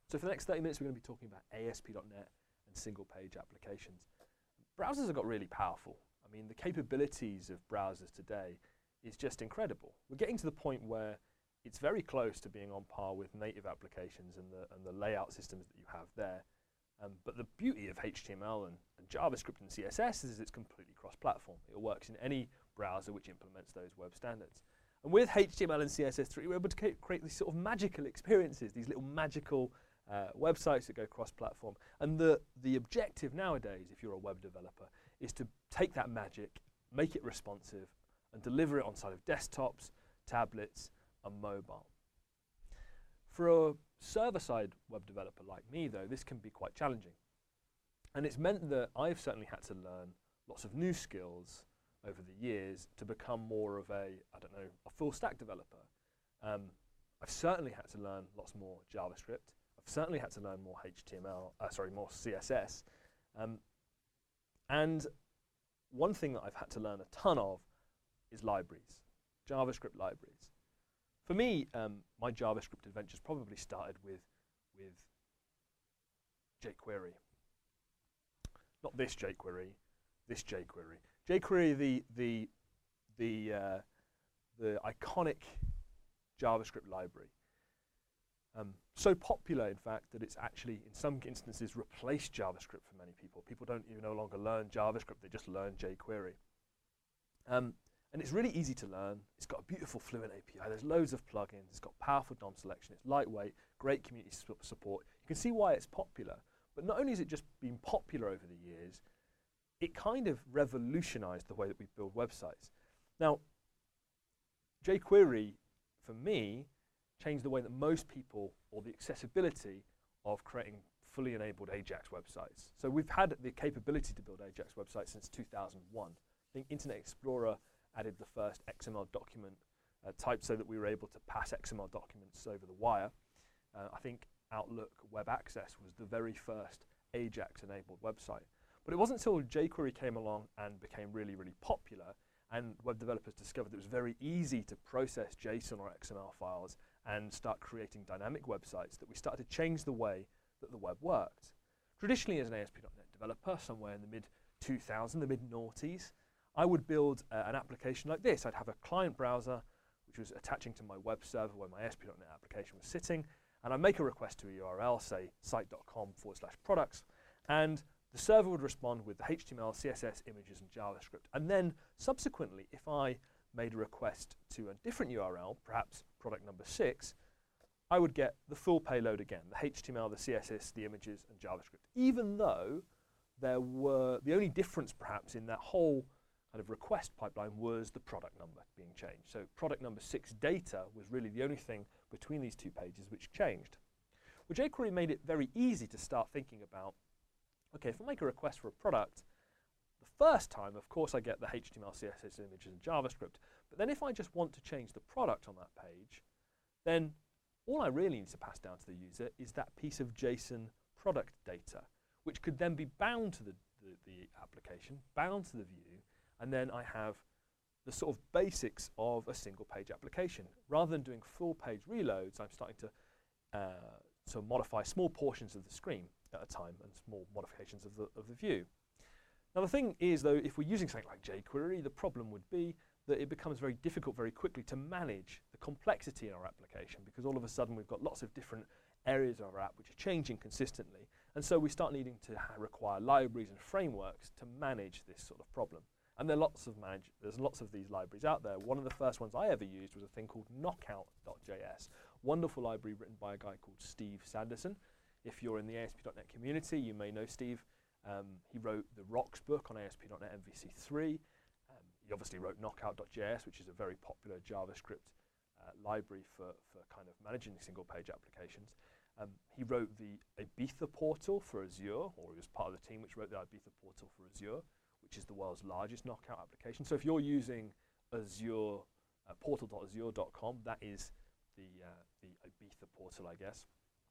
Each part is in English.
So for the next 30 minutes, we're going to be talking about ASP.NET and single-page applications. Browsers have got really powerful. I mean, the capabilities of browsers today is just incredible. We're getting to the point where it's very close to being on par with native applications and the layout systems that you have there. But the beauty of HTML and JavaScript and CSS is it's completely cross-platform. It works in any browser which implements those web standards. And with HTML and CSS3, we're able to create these sort of magical experiences, these little magical websites that go cross-platform. And the objective nowadays, if you're a web developer, is to take that magic, make it responsive, and deliver it on side of desktops, tablets, and mobile. For a server-side web developer like me, though, this can be quite challenging. And it's meant that I've certainly had to learn lots of new skills over the years to become more of a full-stack developer. I've certainly had to learn lots more JavaScript. I've certainly had to learn more more CSS. And one thing that I've had to learn a ton of is libraries, JavaScript libraries. For me, my JavaScript adventures probably started with jQuery. Not this jQuery, this jQuery. jQuery, the iconic JavaScript library. So popular, in fact, that it's actually, in some instances, replaced JavaScript for many people. People don't even no longer learn JavaScript, they just learn jQuery. And it's really easy to learn. It's got a beautiful Fluent API. There's loads of plugins. It's got powerful DOM selection. It's lightweight, great community support. You can see why it's popular. But not only has it just been popular over the years, it kind of revolutionized the way that we build websites. Now, jQuery, for me, changed the way that most people, or the accessibility of creating fully enabled AJAX websites. So we've had the capability to build AJAX websites since 2001. I think Internet Explorer added the first XML document type so that we were able to pass XML documents over the wire. I think Outlook Web Access was the very first AJAX-enabled website. But it wasn't until jQuery came along and became really, really popular, and web developers discovered that it was very easy to process JSON or XML files and start creating dynamic websites, that we started to change the way that the web worked. Traditionally, as an ASP.NET developer, somewhere in the mid-2000s, the mid-noughties, I would build an application like this. I'd have a client browser, which was attaching to my web server where my ASP.NET application was sitting, and I'd make a request to a URL, say site.com/products, and the server would respond with the HTML, CSS, images, and JavaScript. And then, subsequently, if I made a request to a different URL, perhaps product number 6, I would get the full payload again, the HTML, the CSS, the images, and JavaScript, even though there were, the only difference perhaps in that whole kind of request pipeline was the product number being changed. So product number 6 data was really the only thing between these two pages which changed. Well, jQuery made it very easy to start thinking about, okay, if I make a request for a product, the first time, of course, I get the HTML, CSS, images, and JavaScript. But then if I just want to change the product on that page, then all I really need to pass down to the user is that piece of JSON product data, which could then be bound to the application, bound to the view, and then I have the sort of basics of a single page application. Rather than doing full page reloads, I'm starting to modify small portions of the screen at a time and small modifications of the view. Now the thing is, though, if we're using something like jQuery, the problem would be that it becomes very difficult very quickly to manage the complexity in our application, because all of a sudden we've got lots of different areas of our app which are changing consistently. And so we start needing to require libraries and frameworks to manage this sort of problem. And there's lots of these libraries out there. One of the first ones I ever used was a thing called Knockout.js. Wonderful library written by a guy called Steve Sanderson. If you're in the ASP.NET community, you may know Steve. He wrote the Rocks book on ASP.NET MVC3. He obviously wrote Knockout.js, which is a very popular JavaScript library for kind of managing single page applications. He wrote the Ibiza portal for Azure, or he was part of the team which wrote the Ibiza portal for Azure, which is the world's largest Knockout application. So if you're using Azure, portal.azure.com, that is the Ibiza portal, I guess.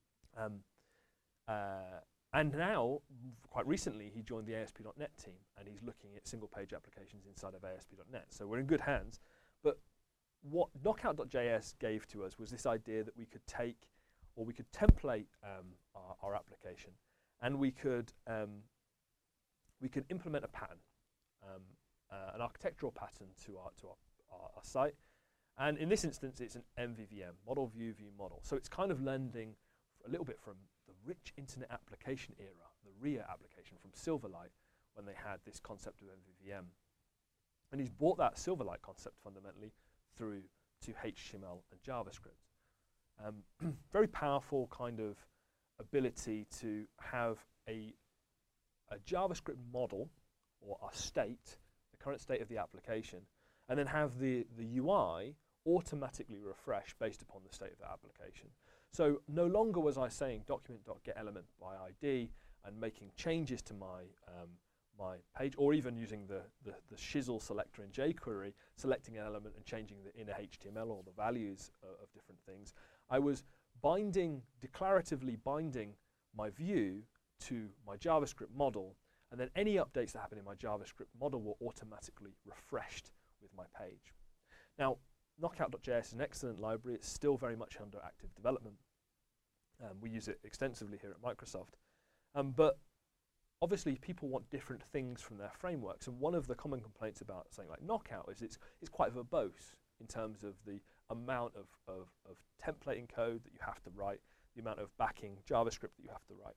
And now, quite recently, he joined the ASP.NET team, and he's looking at single-page applications inside of ASP.NET. So we're in good hands. But what Knockout.js gave to us was this idea that we could take or we could template our application, and we could implement a pattern, an architectural pattern to our site. And in this instance, it's an MVVM, Model View View Model. So it's kind of lending a little bit from the rich internet application era, the RIA application from Silverlight, when they had this concept of MVVM. And he's brought that Silverlight concept fundamentally through to HTML and JavaScript. Very powerful kind of ability to have a JavaScript model, or a state, the current state of the application, and then have the UI automatically refresh based upon the state of the application. So no longer was I saying document.getElement by ID and making changes to my my page, or even using the shizzle selector in jQuery, selecting an element and changing the inner HTML or the values of different things. I was declaratively binding my view to my JavaScript model, and then any updates that happen in my JavaScript model were automatically refreshed with my page. Now, Knockout.js is an excellent library. It's still very much under active development. We use it extensively here at Microsoft. But obviously, people want different things from their frameworks, and one of the common complaints about something like Knockout is it's quite verbose in terms of the amount of templating code that you have to write, the amount of backing JavaScript that you have to write.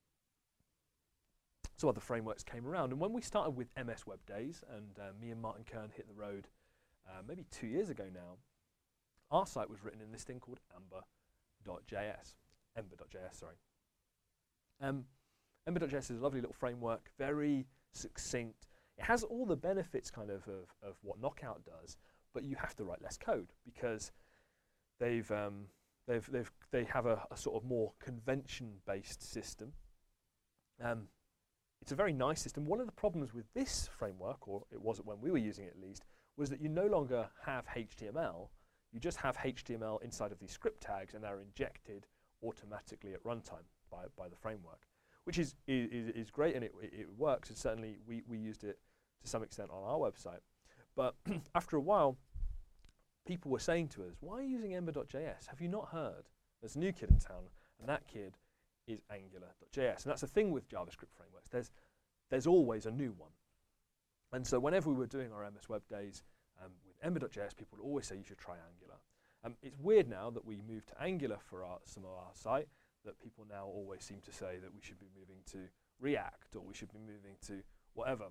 So other frameworks came around, and when we started with MS Web Days, and me and Martin Kern hit the road maybe 2 years ago now, our site was written in this thing called Ember.js. Ember.js is a lovely little framework, very succinct. It has all the benefits kind of what Knockout does, but you have to write less code because they have a sort of more convention-based system. It's a very nice system. One of the problems with this framework, or it was when we were using it at least, was that you no longer have HTML. You just have HTML inside of these script tags, and they're injected automatically at runtime by the framework, which is great, and it works. And certainly we used it to some extent on our website. But after a while, people were saying to us, "Why are you using Ember.js? Have you not heard? There's a new kid in town, and that kid is Angular.js." And that's the thing with JavaScript frameworks. There's always a new one. And so whenever we were doing our MS Web Days with Ember.js, people would always say you should try Angular. It's weird now that we moved to Angular for some of our site, that people now always seem to say that we should be moving to React, or we should be moving to whatever.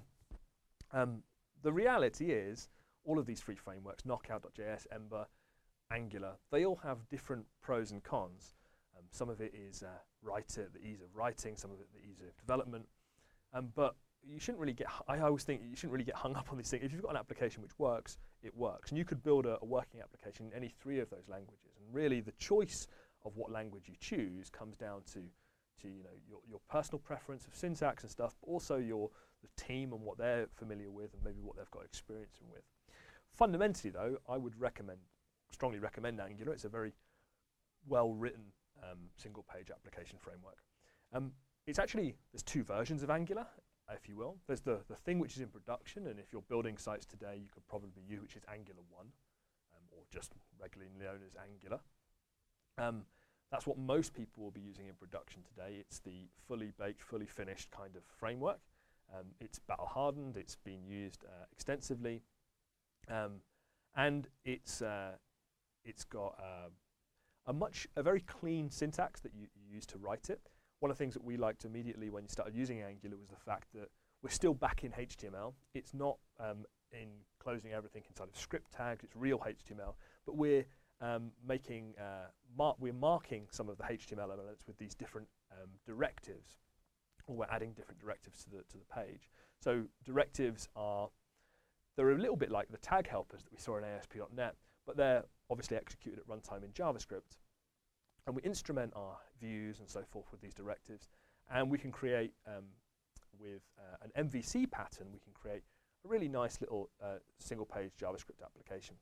The reality is, all of these free frameworks, Knockout.js, Ember, Angular, they all have different pros and cons. Some of it is the ease of writing, some of it the ease of development. But you shouldn't really I always think you shouldn't really get hung up on these things. If you've got an application which works, it works. And you could build a working application in any 3 of those languages. And really the choice of what language you choose comes down to your personal preference of syntax and stuff, but also the team and what they're familiar with and maybe what they've got experience with. Fundamentally though, I would strongly recommend Angular. It's a very well-written single page application framework. There's 2 versions of Angular, if you will. There's the thing which is in production, and if you're building sites today, you could probably use, which is Angular 1, or just regularly known as Angular. That's what most people will be using in production today. It's the fully baked, fully finished kind of framework. It's battle hardened, it's been used extensively, and it's got a very clean syntax that you use to write it. One of the things that we liked immediately when you started using Angular was the fact that we're still back in HTML. It's not enclosing everything inside of script tags. It's real HTML, but we're marking some of the HTML elements with these different directives, or we're adding different directives to the page. So directives they're a little bit like the tag helpers that we saw in ASP.NET, but they're obviously executed at runtime in JavaScript. And we instrument our views and so forth with these directives, and we can create with an MVC pattern, we can create a really nice little single-page JavaScript application.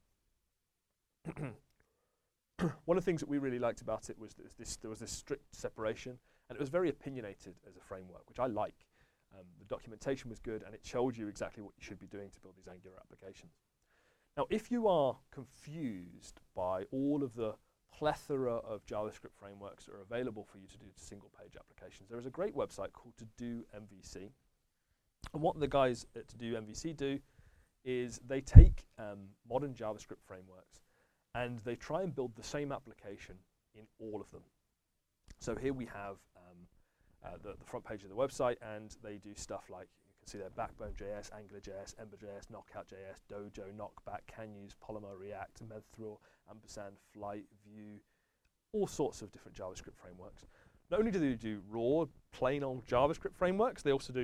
One of the things that we really liked about it was that there was this strict separation, and it was very opinionated as a framework, which I like. The documentation was good, and it showed you exactly what you should be doing to build these Angular applications. Now, if you are confused by all of the plethora of JavaScript frameworks that are available for you to do single page applications. There is a great website called To Do MVC. And what the guys at To Do MVC do is they take modern JavaScript frameworks and they try and build the same application in all of them. So here we have the front page of the website, and they do stuff like, you can see there, Backbone.js, AngularJS, Ember.js, Knockout.js, Dojo, Knockback, CanUse, Polymer, React, Methril, Ampersand, Flight, Vue, all sorts of different JavaScript frameworks. Not only do they do raw, plain old JavaScript frameworks, they also do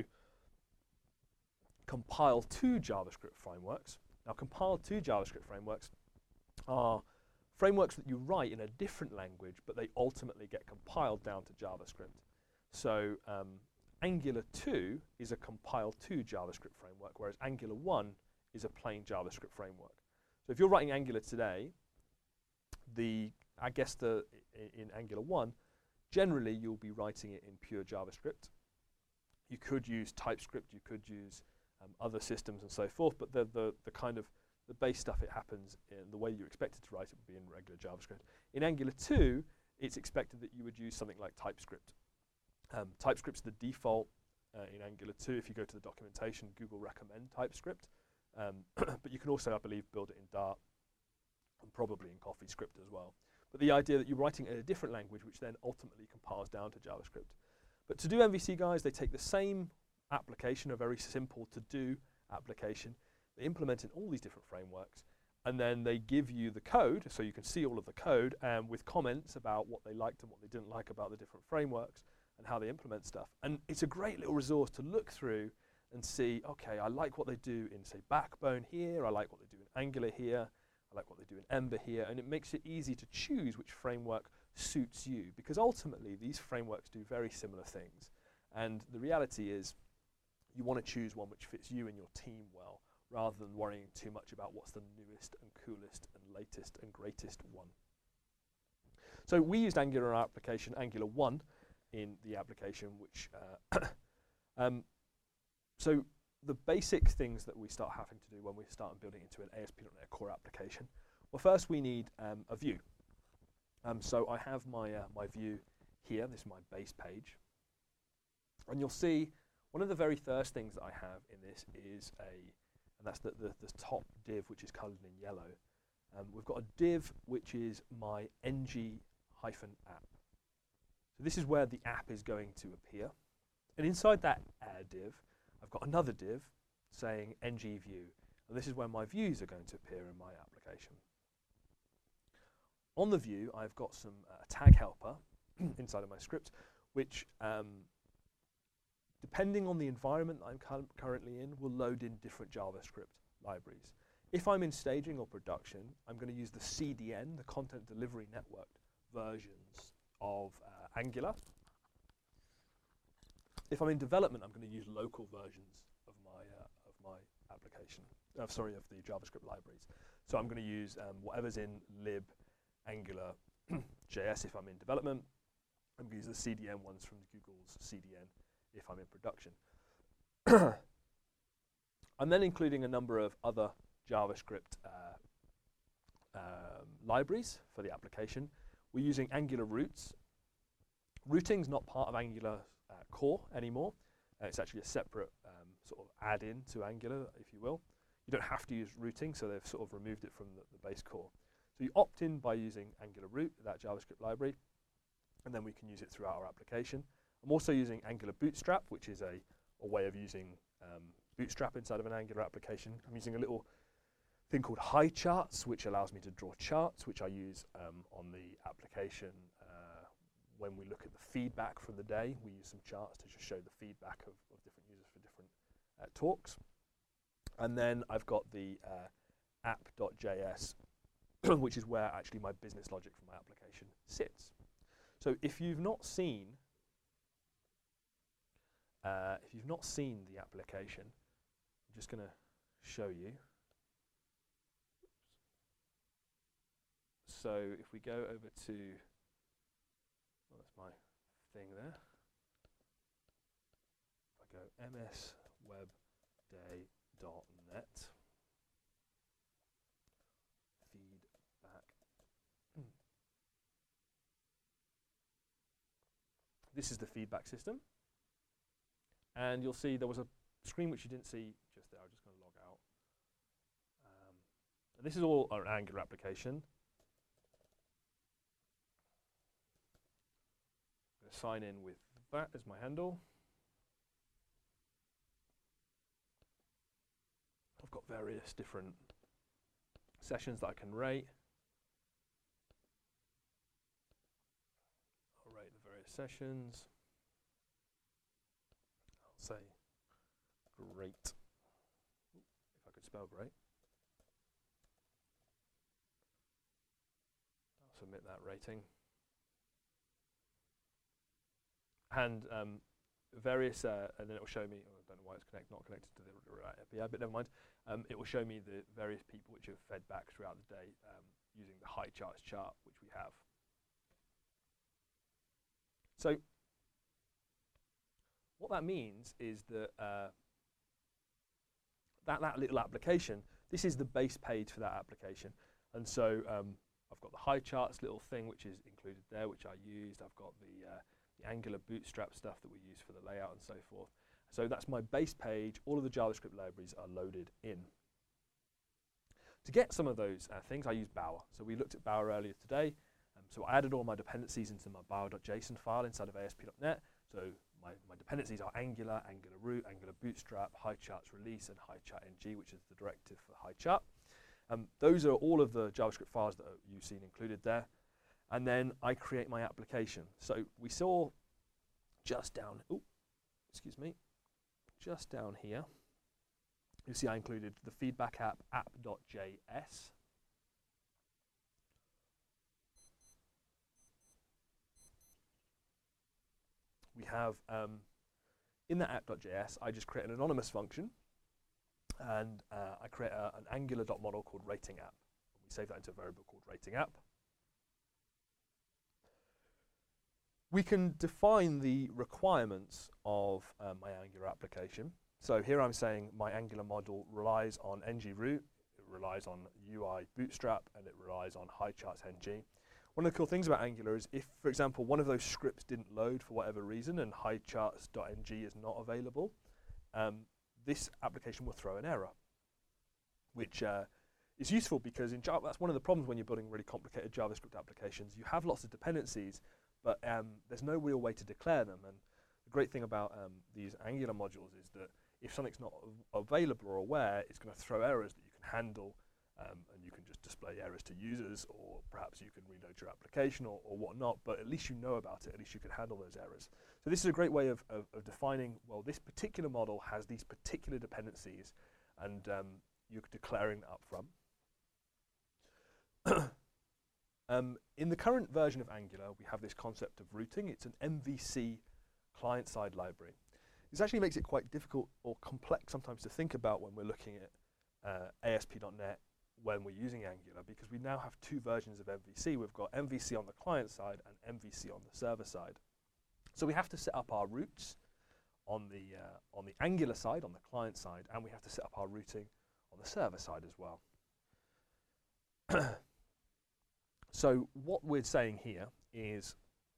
compile-to JavaScript frameworks. Now, compile-to JavaScript frameworks are frameworks that you write in a different language, but they ultimately get compiled down to JavaScript. So Angular 2 is a compile-to JavaScript framework, whereas Angular 1 is a plain JavaScript framework. So if you're writing Angular today, in Angular 1, generally you'll be writing it in pure JavaScript. You could use TypeScript, you could use other systems and so forth, but the kind of the base stuff, it happens in the way you expect it to write it would be in regular JavaScript. In Angular 2, it's expected that you would use something like TypeScript. TypeScript's the default in Angular 2. If you go to the documentation, Google recommend TypeScript. But you can also, I believe, build it in Dart and probably in CoffeeScript as well. But the idea that you're writing in a different language, which then ultimately compiles down to JavaScript. But To Do MVC guys, they take the same application, a very simple to-do application, they implement in all these different frameworks, and then they give you the code, so you can see all of the code, with comments about what they liked and what they didn't like about the different frameworks and how they implement stuff. And it's a great little resource to look through and see, okay, I like what they do in, say, Backbone here, I like what they do in Angular here, I like what they do in Ember here, and it makes it easy to choose which framework suits you, because ultimately these frameworks do very similar things. And the reality is you want to choose one which fits you and your team well, rather than worrying too much about what's the newest and coolest and latest and greatest one. So we used Angular in our application, Angular 1 in the application, which so the basic things that we start having to do when we start building into an ASP.NET Core application, well, first we need a view. So I have my view here. This is my base page. And you'll see one of the very first things that I have in this is and that's the top div, which is colored in yellow. We've got a div which is my ng-app. So this is where the app is going to appear. And inside that div, I've got another div saying ng-view. And this is where my views are going to appear in my application. On the view, I've got some tag helper inside of my script, which, depending on the environment that I'm currently in, will load in different JavaScript libraries. If I'm in staging or production, I'm going to use the CDN, the Content Delivery Network versions of Angular. If I'm in development, I'm going to use local versions of my application. Of the JavaScript libraries. So I'm going to use whatever's in lib Angular JS if I'm in development. I'm going to use the CDN ones from Google's CDN if I'm in production. I'm then including a number of other JavaScript libraries for the application. We're using Angular Roots. Routing's not part of Angular core anymore. It's actually a separate sort of add-in to Angular, if you will. You don't have to use routing, so they've sort of removed it from the base core. So you opt in by using Angular Root, that JavaScript library, and then we can use it throughout our application. I'm also using Angular Bootstrap, which is a way of using Bootstrap inside of an Angular application. I'm using a little thing called Highcharts, which allows me to draw charts, which I use on the application. When we look at the feedback from the day, we use some charts to just show the feedback of different users for different talks. And then I've got the app.js, which is where actually my business logic for my application sits. So if you've not seen the application, I'm just going to show you. So if we go over to, well, that's my thing there. If I go mswebday.net, feedback. this is the feedback system. And you'll see there was a screen which you didn't see just there. I'm just going to log out. And this is all our Angular application. I'm going to sign in with that as my handle. I've got various different sessions that I can rate. I'll rate the various sessions. I'll say great, if I could spell great. I'll submit that rating. And various, and then it will show me, oh, I don't know why it's not connected to the right API, but never mind. It will show me the various people which have fed back throughout the day using the high charts chart, which we have. So what that means is that that little application, this is the base page for that application. And so I've got the high charts little thing, which is included there, which I used. I've got the Angular Bootstrap stuff that we use for the layout and so forth. So that's my base page. All of the JavaScript libraries are loaded in. To get some of those things, I use Bower. So we looked at Bower earlier today. So I added all my dependencies into my bower.json file inside of ASP.NET. So my dependencies are Angular, Angular Root, Angular Bootstrap, HighCharts Release, and HighChartNG, which is the directive for HighChart. Those are all of the JavaScript files that you've seen included there. And then I create my application. So we saw just down, just down here, you see I included the feedback app, app.js. We have, in that app.js, I just create an anonymous function, and I create an Angular.model called rating app. We save that into a variable called rating app. We can define the requirements of my Angular application. So here I'm saying my Angular model relies on ng-root, it relies on UI Bootstrap, and it relies on HighCharts-ng. One of the cool things about Angular is if, for example, one of those scripts didn't load for whatever reason and HighCharts.ng is not available, this application will throw an error, which is useful because in Java, that's one of the problems when you're building really complicated JavaScript applications. You have lots of dependencies, but there's no real way to declare them. And the great thing about these Angular modules is that if something's not available or aware, it's going to throw errors that you can handle, and you can just display errors to users, or perhaps you can reload your application or whatnot, but at least you know about it, at least you can handle those errors. So this is a great way of defining, well, this particular model has these particular dependencies, and you're declaring that up front. In the current version of Angular, we have this concept of routing. It's an MVC client-side library. This actually makes it quite difficult or complex sometimes to think about when we're looking at ASP.NET when we're using Angular, because we now have two versions of MVC. We've got MVC on the client side and MVC on the server side. So we have to set up our routes on the Angular side, on the client side, and we have to set up our routing on the server side as well. So what we're saying here is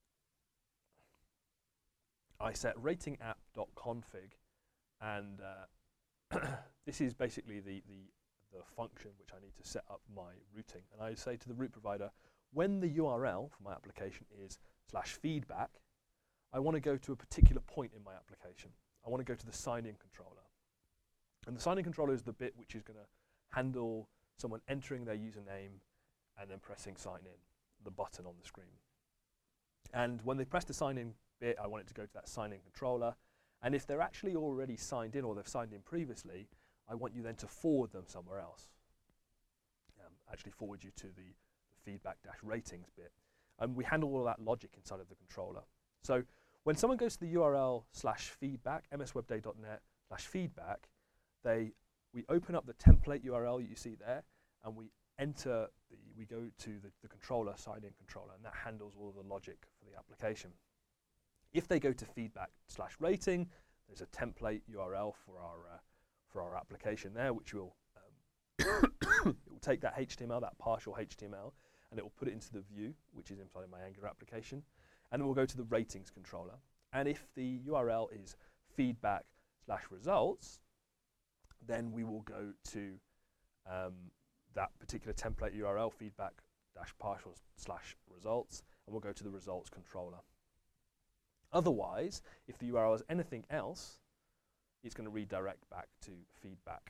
I set ratingapp.config, and this is basically the function which I need to set up my routing. And I say to the route provider, when the URL for my application is /feedback, I want to go to a particular point in my application. I want to go to the sign-in controller. And the sign-in controller is the bit which is going to handle someone entering their username and then pressing sign in, the button on the screen. And when they press the sign in bit, I want it to go to that sign in controller. And if they're actually already signed in or they've signed in previously, I want you then to forward them somewhere else. Actually forward you to the feedback-ratings bit. And we handle all of that logic inside of the controller. So when someone goes to the URL /feedback, mswebday.net/feedback, we open up the template URL you see there, and we go to the controller, sign-in controller, and that handles all of the logic for the application. If they go to feedback/rating, there's a template URL for our application there, which will it will take that HTML, that partial HTML, and it will put it into the view, which is inside of my Angular application. And then we'll go to the ratings controller. And if the URL is feedback/results, then we will go to that particular template URL, feedback-partial/results, and we'll go to the results controller. Otherwise, if the URL is anything else, it's going to redirect back to feedback.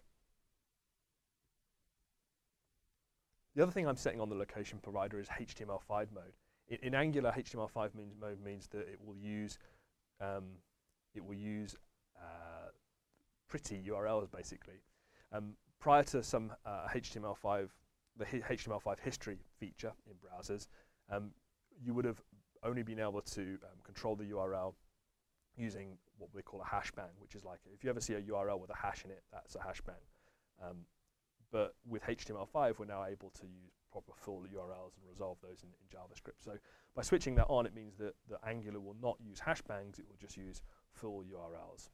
The other thing I'm setting on the location provider is HTML5 mode. In Angular, HTML5 mode means that it will use pretty URLs basically. Prior to some HTML5, the HTML5 history feature in browsers, you would have only been able to control the URL using what we call a hash bang, which is like, if you ever see a URL with a hash in it, that's a hash bang. But with HTML5, we're now able to use proper full URLs and resolve those in JavaScript. So by switching that on, it means that Angular will not use hash bangs, it will just use full URLs.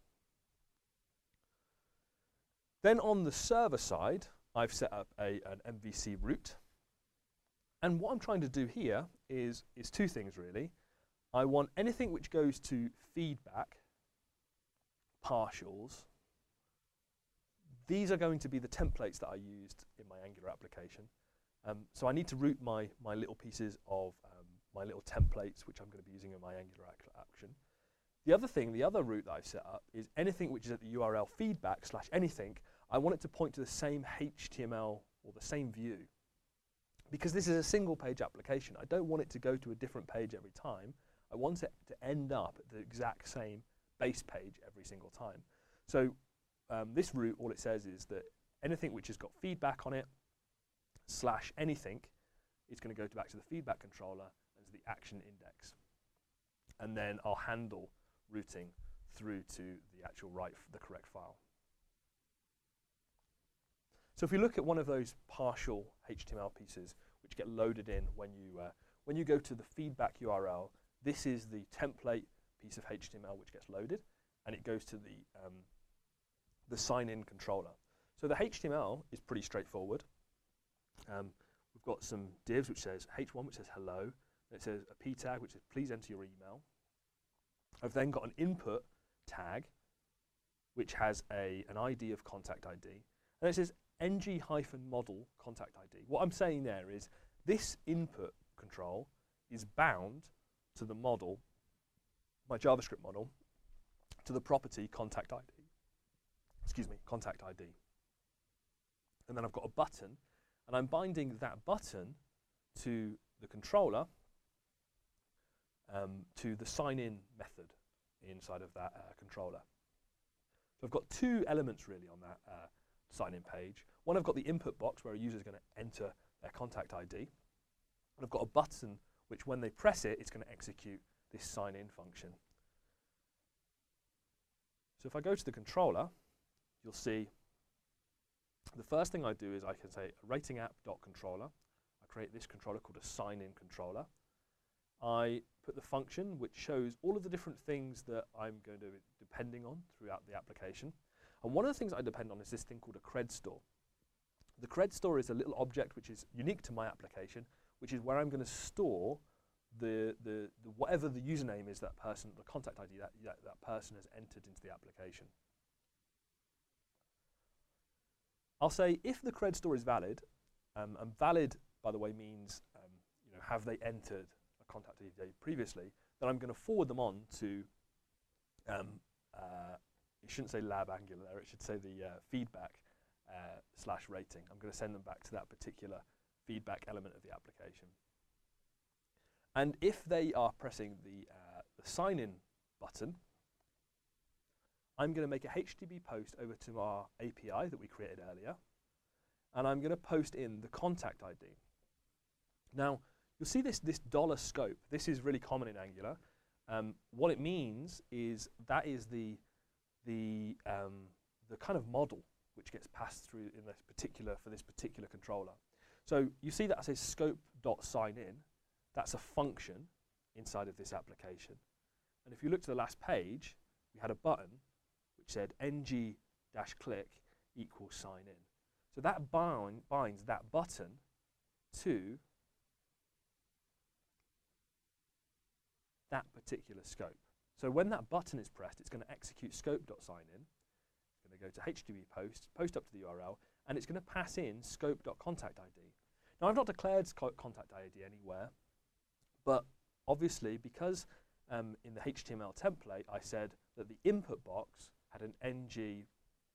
Then on the server side, I've set up an MVC route. And what I'm trying to do here is two things really. I want anything which goes to feedback, partials. These are going to be the templates that I used in my Angular application. So I need to route my little pieces of my little templates, which I'm going to be using in my Angular action. The other route that I've set up is anything which is at the URL feedback/anything, I want it to point to the same HTML or the same view. Because this is a single page application, I don't want it to go to a different page every time. I want it to end up at the exact same base page every single time. So this route, all it says is that anything which has got feedback on it /anything is going to go back to the feedback controller and to the action index. And then I'll handle routing through to the actual the correct file. So if you look at one of those partial HTML pieces which get loaded in when you go to the feedback URL, this is the template piece of HTML which gets loaded, and it goes to the sign-in controller. So the HTML is pretty straightforward. We've got some divs which says h1, which says hello. It says a p tag which says please enter your email. I've then got an input tag which has an ID of contact ID, and it says ng-model contact ID. What I'm saying there is this input control is bound to the model, my JavaScript model, to the property contact ID. Excuse me, contact ID. And then I've got a button, and I'm binding that button to the controller, to the sign-in method inside of that controller. So I've got two elements really on that sign-in page. One, I've got the input box where a user is going to enter their contact ID. And I've got a button which, when they press it, it's going to execute this sign-in function. So if I go to the controller, you'll see the first thing I do is I can say rating app.controller. I create this controller called a sign-in controller. I put the function which shows all of the different things that I'm going to be depending on throughout the application. And one of the things I depend on is this thing called a cred store. The cred store is a little object which is unique to my application, which is where I'm going to store the whatever the username is that person, the contact ID that person has entered into the application. I'll say if the cred store is valid, and valid, by the way, means have they entered a contact ID previously, then I'm going to forward them on to, it shouldn't say lab Angular there, it should say the feedback /rating. I'm going to send them back to that particular feedback element of the application. And if they are pressing the sign-in button, I'm going to make a HTTP post over to our API that we created earlier, and I'm going to post in the contact ID. Now, you'll see this dollar scope. This is really common in Angular. What it means is that is the kind of model which gets passed through in this for this particular controller. So you see that says scope.signin. That's a function inside of this application. And if you look to the last page, we had a button which said ng-click equals sign in. So that binds that button to that particular scope. So when that button is pressed, it's going to execute scope.signin. It's going to go to HTTP post up to the URL, and it's going to pass in scope.contactID. Now, I've not declared contact ID anywhere, but obviously, because in the HTML template, I said that the input box had an ng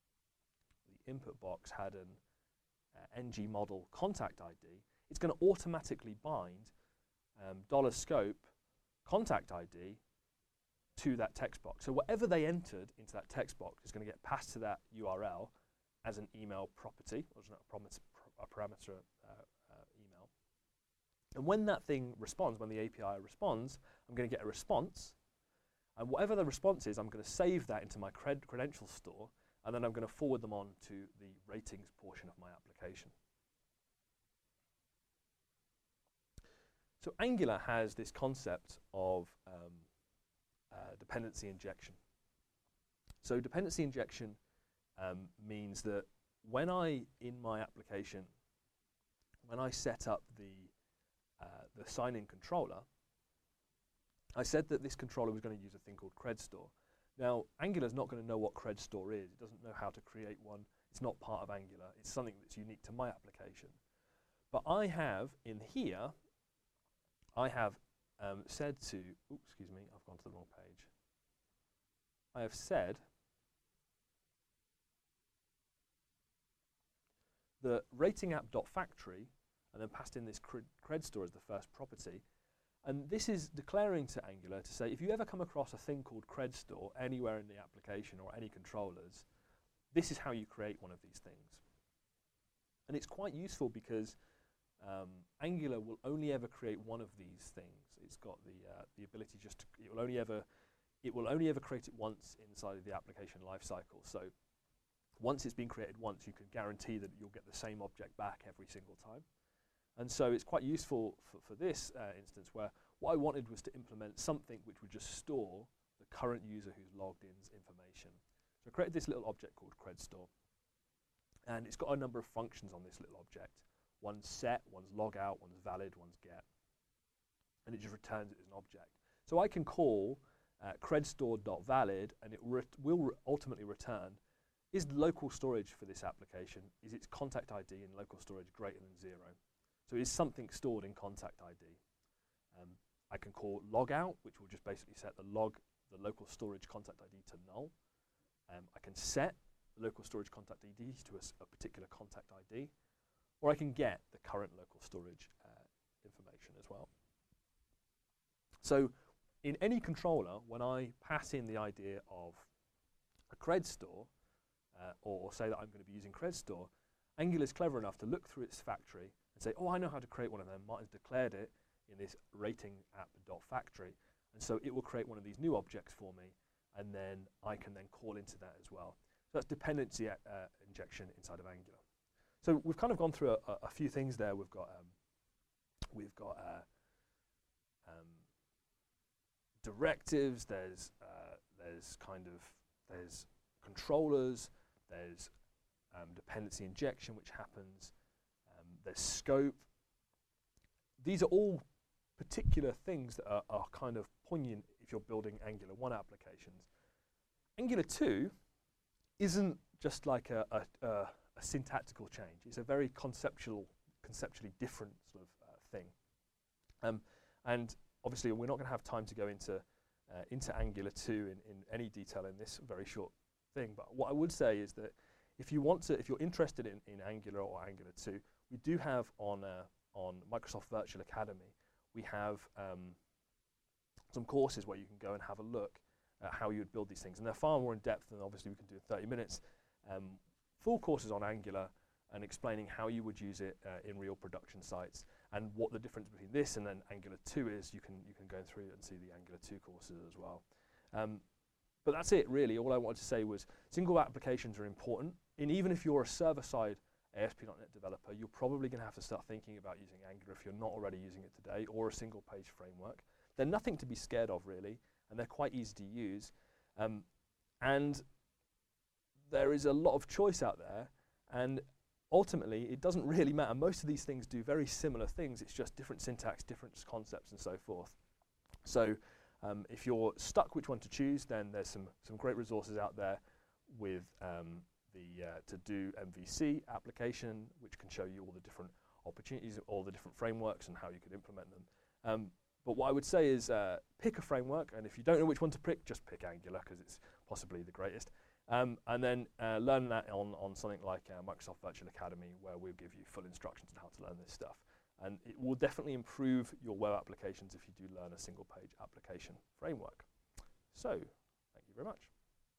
model contact ID, it's going to automatically bind $scope contact ID to that text box. So whatever they entered into that text box is going to get passed to that URL as an email property, or a parameter email. And when that thing responds, when the API responds, I'm going to get a response. And whatever the response is, I'm going to save that into my credential store, and then I'm going to forward them on to the ratings portion of my application. So Angular has this concept of dependency injection. So dependency injection means that when in my application, when I set up the sign-in controller, I said that this controller was going to use a thing called CredStore. Now, Angular is not going to know what CredStore is. It doesn't know how to create one. It's not part of Angular. It's something that's unique to my application. But I have in here, I have said to, oops, excuse me, I've gone to the wrong page. I have said the ratingapp.factory, and then passed in this CredStore as the first property. And this is declaring to Angular to say, if you ever come across a thing called CredStore anywhere in the application or any controllers, this is how you create one of these things. And it's quite useful because Angular will only ever create one of these things. It's got the ability just to, it will only ever create it once inside of the application lifecycle. So once it's been created once, you can guarantee that you'll get the same object back every single time. And so it's quite useful for this instance, where what I wanted was to implement something which would just store the current user who's logged in's information. So I created this little object called CredStore. And it's got a number of functions on this little object. One's set, one's logout, one's valid, one's get. And it just returns it as an object. So I can call CredStore.valid, and it will ultimately return, is local storage for this application, is its contact ID in local storage greater than 0? So is something stored in contact ID? I can call logout, which will just basically set the local storage contact ID to null. I can set the local storage contact ID to a particular contact ID, or I can get the current local storage information as well. So in any controller, when I pass in the idea of a CredStore, or say that I'm going to be using CredStore, Angular is clever enough to look through its factory and say, oh, I know how to create one of them. Martin's declared it in this ratingapp.factory. And so it will create one of these new objects for me, and then I can then call into that as well. So that's dependency injection inside of Angular. So we've kind of gone through a few things there. We've got directives. There's controllers. There's dependency injection, which happens. There's scope. These are all particular things that are kind of poignant if you're building Angular 1 applications. Angular 2 isn't just like a syntactical change. It's a very conceptually different sort of thing. And obviously, we're not going to have time to go into Angular 2 in any detail in this very short thing. But what I would say is that if you're interested in Angular or Angular 2, we do have on Microsoft Virtual Academy, we have some courses where you can go and have a look at how you would build these things. And they're far more in depth than obviously we can do in 30 minutes. Full courses on Angular and explaining how you would use it in real production sites, and what the difference between this and then Angular 2 is. You can go through and see the Angular 2 courses as well. But that's it, really. All I wanted to say was single applications are important. And even if you're a server-side ASP.NET developer, you're probably going to have to start thinking about using Angular if you're not already using it today, or a single-page framework. They're nothing to be scared of, really, and they're quite easy to use. And there is a lot of choice out there, and ultimately, it doesn't really matter. Most of these things do very similar things. It's just different syntax, different concepts, and so forth. So If you're stuck which one to choose, then there's some great resources out there with to do MVC application, which can show you all the different opportunities, all the different frameworks and how you could implement them. But what I would say is pick a framework, and if you don't know which one to pick, just pick Angular because it's possibly the greatest. And then learn that on something like Microsoft Virtual Academy, where we'll give you full instructions on how to learn this stuff. And it will definitely improve your web applications if you do learn a single page application framework. So, thank you very much.